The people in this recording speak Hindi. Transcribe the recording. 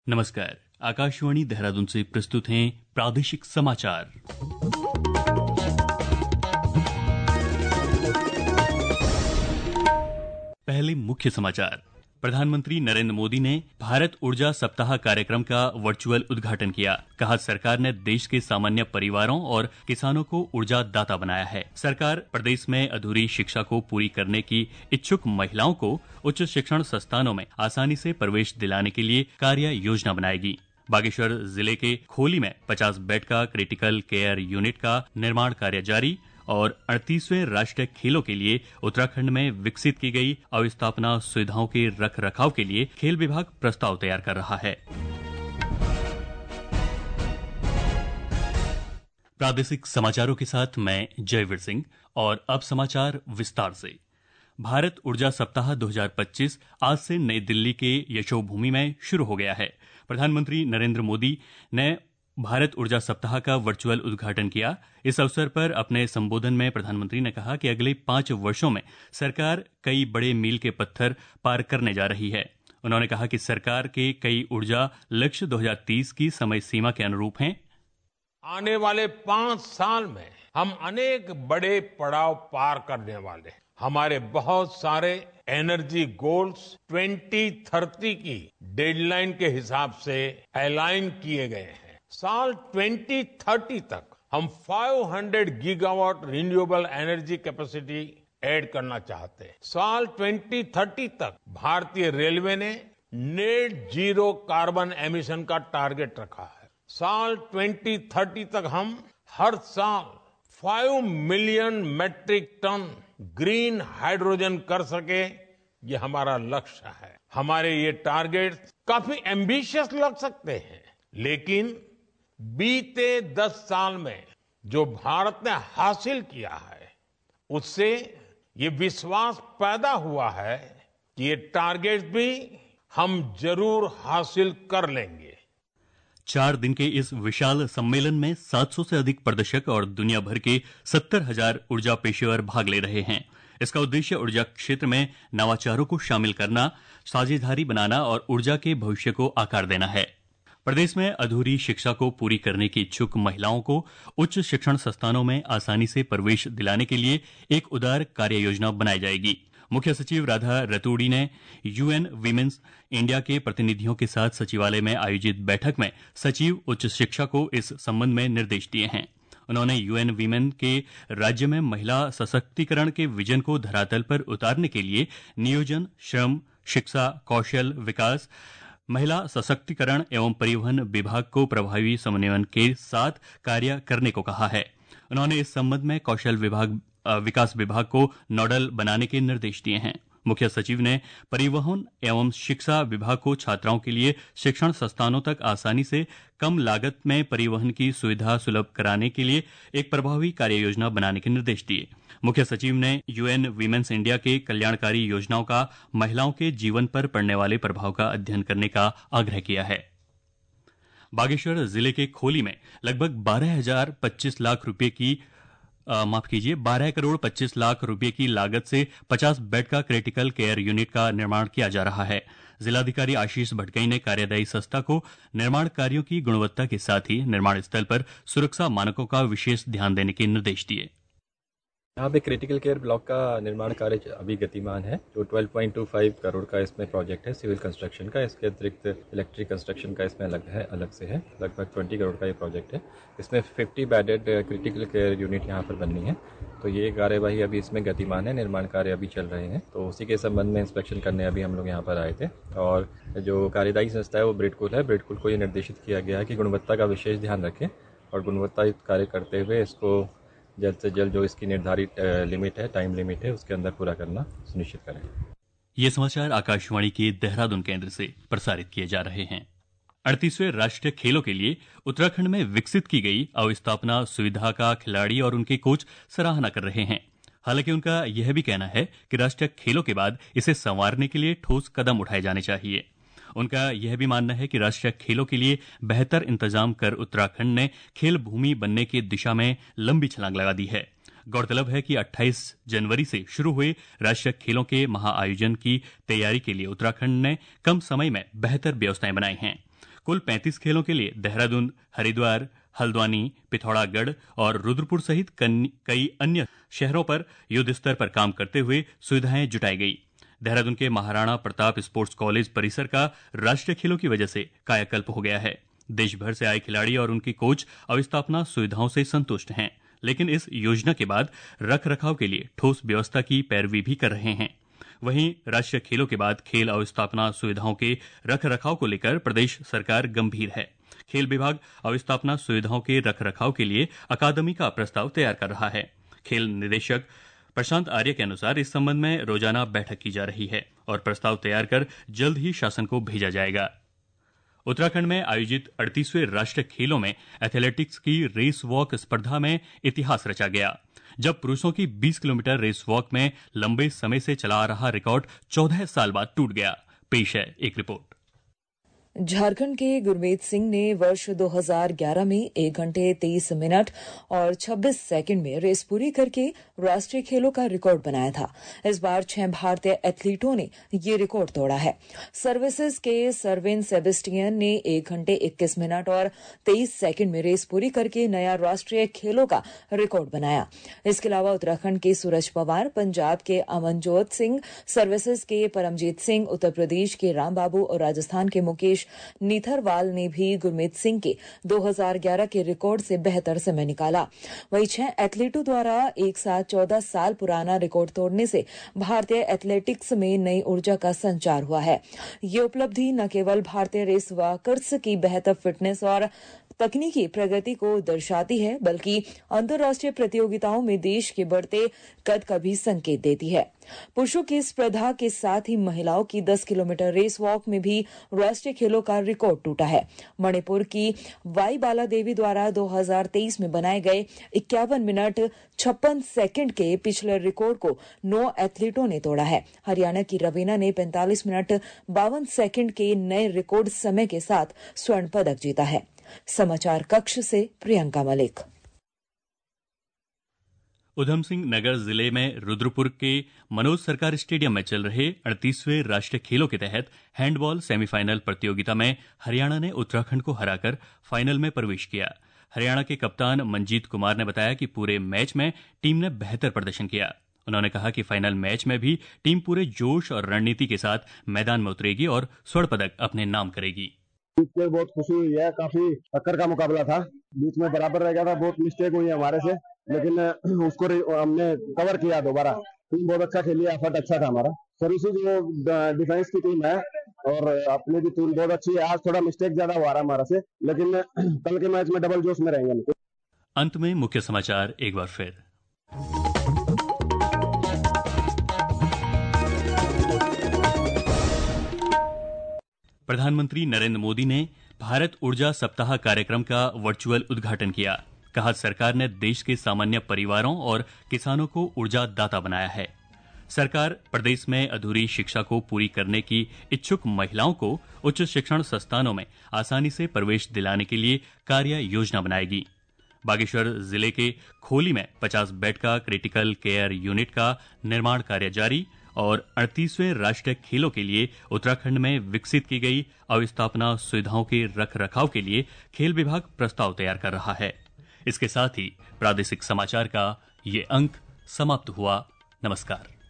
नमस्कार। आकाशवाणी देहरादून से प्रस्तुत हैं प्रादेशिक समाचार। पहले मुख्य समाचार। प्रधानमंत्री नरेंद्र मोदी ने भारत ऊर्जा सप्ताह कार्यक्रम का वर्चुअल उद्घाटन किया। कहा, सरकार ने देश के सामान्य परिवारों और किसानों को ऊर्जा दाता बनाया है। सरकार प्रदेश में अधूरी शिक्षा को पूरी करने की इच्छुक महिलाओं को उच्च शिक्षण संस्थानों में आसानी से प्रवेश दिलाने के लिए कार्य योजना बनाएगी। बागेश्वर जिले के खोली में 50 बेड का क्रिटिकल केयर यूनिट का निर्माण कार्य जारी। और 38वें राष्ट्रीय खेलों के लिए उत्तराखंड में विकसित की गई अवस्थापना सुविधाओं के रख रखाव के लिए खेल विभाग प्रस्ताव तैयार कर रहा है। प्रादेशिक समाचारों के साथ मैं जयवीर सिंह। और अब समाचार विस्तार से। भारत ऊर्जा सप्ताह 2025 आज से नई दिल्ली के यशोभूमि में शुरू हो गया है। प्रधानमंत्री नरेंद्र मोदी ने भारत ऊर्जा सप्ताह का वर्चुअल उद्घाटन किया। इस अवसर पर अपने संबोधन में प्रधानमंत्री ने कहा कि अगले 5 वर्षों में सरकार कई बड़े मील के पत्थर पार करने जा रही है। उन्होंने कहा कि सरकार के कई ऊर्जा लक्ष्य 2030 की समय सीमा के अनुरूप हैं। आने वाले 5 साल में हम अनेक बड़े पड़ाव पार करने वाले हैं। हमारे बहुत सारे एनर्जी गोल्स 2030 की डेडलाइन के हिसाब से अलाइन किए गए हैं। साल 2030 तक हम 500 gigawatt renewable energy capacity add करना चाहते हैं। साल 2030 तक भारतीय रेलवे ने नेट जीरो कार्बन एमिशन का टारगेट रखा है। साल 2030 तक हम हर साल 5 million metric ton green hydrogen कर सके, ये हमारा लक्ष्य है। हमारे ये टारगेट काफी एम्बिशियस लग सकते हैं, लेकिन बीते 10 साल में जो भारत ने हासिल किया है, उससे ये विश्वास पैदा हुआ है कि ये टारगेट भी हम जरूर हासिल कर लेंगे। 4 दिन के इस विशाल सम्मेलन में 700 से अधिक प्रदर्शक और दुनिया भर के 70,000 ऊर्जा पेशेवर भाग ले रहे हैं। इसका उद्देश्य ऊर्जा क्षेत्र में नवाचारों को शामिल करना, साझेदारी बनाना और ऊर्जा के भविष्य को आकार देना है। प्रदेश में अधूरी शिक्षा को पूरी करने की इच्छुक महिलाओं को उच्च शिक्षण संस्थानों में आसानी से प्रवेश दिलाने के लिए एक उदार कार्य योजना बनाई जाएगी। मुख्य सचिव राधा रतूड़ी ने यूएन वीमेन्स इंडिया के प्रतिनिधियों के साथ सचिवालय में आयोजित बैठक में सचिव उच्च शिक्षा को इस संबंध में निर्देश दिए हैं। उन्होंने यूएन वीमेन के राज्य में महिला सशक्तिकरण के विजन को धरातल पर उतारने के लिए नियोजन, श्रम, शिक्षा, कौशल विकास, महिला सशक्तिकरण एवं परिवहन विभाग को प्रभावी समन्वयन के साथ कार्य करने को कहा है। उन्होंने इस संबंध में कौशल विकास विभाग को नोडल बनाने के निर्देश दिए हैं। मुख्य सचिव ने परिवहन एवं शिक्षा विभाग को छात्राओं के लिए शिक्षण संस्थानों तक आसानी से कम लागत में परिवहन की सुविधा सुलभ कराने के लिए एक प्रभावी कार्य योजना बनाने के निर्देश दिए। मुख्य सचिव ने यूएन वीमेन्स इंडिया के कल्याणकारी योजनाओं का महिलाओं के जीवन पर पड़ने वाले प्रभाव का अध्ययन करने का आग्रह किया है। बागेश्वर जिले के खोली में लगभग 12 करोड़ 25 लाख रुपए की लागत से 50 बेड का क्रिटिकल केयर यूनिट का निर्माण किया जा रहा है। जिलाधिकारी आशीष भटकई ने कार्यदायी संस्था को निर्माण कार्यों की गुणवत्ता के साथ ही निर्माण स्थल पर सुरक्षा मानकों का विशेष ध्यान देने के निर्देश दिए। यहाँ पे क्रिटिकल केयर ब्लॉक का निर्माण कार्य अभी गतिमान है। जो 12.25 करोड़ का इसमें प्रोजेक्ट है सिविल कंस्ट्रक्शन का। इसके अतिरिक्त इलेक्ट्रिक कंस्ट्रक्शन का इसमें अलग से है। लगभग 20 करोड़ का ये प्रोजेक्ट है। इसमें 50 बेडेड क्रिटिकल केयर यूनिट यहाँ पर बननी है। तो ये कार्यवाही अभी इसमें गतिमान है, निर्माण कार्य अभी चल रहे हैं। तो उसी के संबंध में इंस्पेक्शन करने अभी हम लोग यहाँ पर आए थे। और जो कार्यदायी संस्था है वो ब्रिडकुल है। ब्रिडकुल को ये निर्देशित किया गया है कि गुणवत्ता का विशेष ध्यान रखें और गुणवत्तायुक्त कार्य करते हुए इसको जल्द से जल्द जो इसकी निर्धारित लिमिट है, टाइम लिमिट है, उसके अंदर पूरा करना सुनिश्चित करें। ये समाचार आकाशवाणी के देहरादून केंद्र से प्रसारित किए जा रहे हैं। 38वें राष्ट्रीय खेलों के लिए उत्तराखंड में विकसित की गई अवस्थापना सुविधा का खिलाड़ी और उनके कोच सराहना कर रहे हैं। हालांकि उनका यह भी कहना है कि राष्ट्रीय खेलों के बाद इसे संवारने के लिए ठोस कदम उठाए जाने चाहिए। उनका यह भी मानना है कि राष्ट्रीय खेलों के लिए बेहतर इंतजाम कर उत्तराखंड ने खेल भूमि बनने की दिशा में लंबी छलांग लगा दी है। गौरतलब है कि 28 जनवरी से शुरू हुए राष्ट्रीय खेलों के महाआयोजन की तैयारी के लिए उत्तराखंड ने कम समय में बेहतर व्यवस्थाएं बनाई हैं। कुल 35 खेलों के लिए देहरादून, हरिद्वार, हल्द्वानी, पिथौरागढ़ और रुद्रपुर सहित कई अन्य शहरों पर युद्ध स्तर पर काम करते हुए सुविधाएं जुटाई गई। देहरादून के महाराणा प्रताप स्पोर्ट्स कॉलेज परिसर का राष्ट्रीय खेलों की वजह से कायाकल्प हो गया है। देश भर से आए खिलाड़ी और उनके कोच अवस्थापना सुविधाओं से संतुष्ट हैं, लेकिन इस योजना के बाद रख रखाव के लिए ठोस व्यवस्था की पैरवी भी कर रहे हैं। वहीं राष्ट्रीय खेलों के बाद खेल अवस्थापना सुविधाओं के रख रखाव को लेकर प्रदेश सरकार गंभीर है। खेल विभाग अवस्थापना सुविधाओं के रख रखाव के लिए अकादमी का प्रस्ताव तैयार कर रहा है। खेल निदेशक प्रशांत आर्य के अनुसार इस संबंध में रोजाना बैठक की जा रही है और प्रस्ताव तैयार कर जल्द ही शासन को भेजा जाएगा। उत्तराखंड में आयोजित 38वें राष्ट्रीय खेलों में एथलेटिक्स की रेस वॉक स्पर्धा में इतिहास रचा गया, जब पुरुषों की 20 किलोमीटर रेस वॉक में लंबे समय से चला आ रहा रिकॉर्ड 14 साल बाद टूट गया। पेश है एक रिपोर्ट। झारखंड के गुरमीत सिंह ने वर्ष 2011 में 1 घंटे 23 मिनट और 26 सेकंड में रेस पूरी करके राष्ट्रीय खेलों का रिकॉर्ड बनाया था। इस बार 6 भारतीय एथलीटों ने ये रिकॉर्ड तोड़ा है। सर्विसेज के सरविन सेबेस्टियन ने 1 घंटे 21 मिनट और 23 सेकंड में रेस पूरी करके नया राष्ट्रीय खेलों का रिकॉर्ड बनाया। इसके अलावा उत्तराखंड के सूरज पवार, पंजाब के अमनजोत सिंह, सर्विसेज के परमजीत सिंह, उत्तर प्रदेश के रामबाबू और राजस्थान के मुकेश नीथरवाल ने भी गुरमीत सिंह के 2011 के रिकॉर्ड से बेहतर समय निकाला। वहीं 6 एथलीटों द्वारा एक साथ 14 साल पुराना रिकॉर्ड तोड़ने से भारतीय एथलेटिक्स में नई ऊर्जा का संचार हुआ है। ये उपलब्धि न केवल भारतीय रेस वॉकर्स की बेहतर फिटनेस और तकनीकी प्रगति को दर्शाती है, बल्कि अंतर्राष्ट्रीय प्रतियोगिताओं में देश के बढ़ते कद का भी संकेत देती है। पुरुषों की स्पर्धा के साथ ही महिलाओं की 10 किलोमीटर रेस वॉक में भी राष्ट्रीय खेलों का रिकॉर्ड टूटा है। मणिपुर की वाई बाला देवी द्वारा 2023 में बनाए गए 51 मिनट 56 सेकंड के पिछले रिकॉर्ड को 9 एथलीटों ने तोड़ा है। हरियाणा की रवीना ने 45 मिनट 52 सेकंड के नए रिकॉर्ड समय के साथ स्वर्ण पदक जीता है। समाचार कक्ष से प्रियंका मलिक। उधम सिंह नगर जिले में रुद्रपुर के मनोज सरकार स्टेडियम में चल रहे 38वें राष्ट्रीय खेलों के तहत हैंडबॉल सेमीफाइनल प्रतियोगिता में हरियाणा ने उत्तराखंड को हराकर फाइनल में प्रवेश किया। हरियाणा के कप्तान मंजीत कुमार ने बताया कि पूरे मैच में टीम ने बेहतर प्रदर्शन किया। उन्होंने कहा कि फाइनल मैच में भी टीम पूरे जोश और रणनीति के साथ मैदान में उतरेगी और स्वर्ण पदक अपने नाम करेगी। बहुत खुशी हुई है, काफी टक्कर का मुकाबला था, बीच में बराबर रह गया था, बहुत मिस्टेक हुई है हमारे से, लेकिन उसको हमने कवर किया दोबारा। टीम बहुत अच्छा खेली, एफर्ट अच्छा था हमारा। सर्विसेज जो डिफेंस की टीम है और अपनी भी टीम बहुत अच्छी है। आज थोड़ा मिस्टेक ज्यादा हुआ रहा हमारा से, लेकिन कल के मैच में डबल जोश में रहेंगे। अंत में मुख्य समाचार एक बार फिर। प्रधानमंत्री नरेंद्र मोदी ने भारत ऊर्जा सप्ताह कार्यक्रम का वर्चुअल उद्घाटन किया। कहा, सरकार ने देश के सामान्य परिवारों और किसानों को ऊर्जा दाता बनाया है। सरकार प्रदेश में अधूरी शिक्षा को पूरी करने की इच्छुक महिलाओं को उच्च शिक्षण संस्थानों में आसानी से प्रवेश दिलाने के लिए कार्य योजना बनाएगी। बागेश्वर जिले के खोली में 50 बेड का क्रिटिकल केयर यूनिट का निर्माण कार्य जारी और 38वें राष्ट्रीय खेलों के लिए उत्तराखंड में विकसित की गई अवस्थापना सुविधाओं के रख रखाव के लिए खेल विभाग प्रस्ताव तैयार कर रहा है। इसके साथ ही प्रादेशिक समाचार का ये अंक समाप्त हुआ। नमस्कार।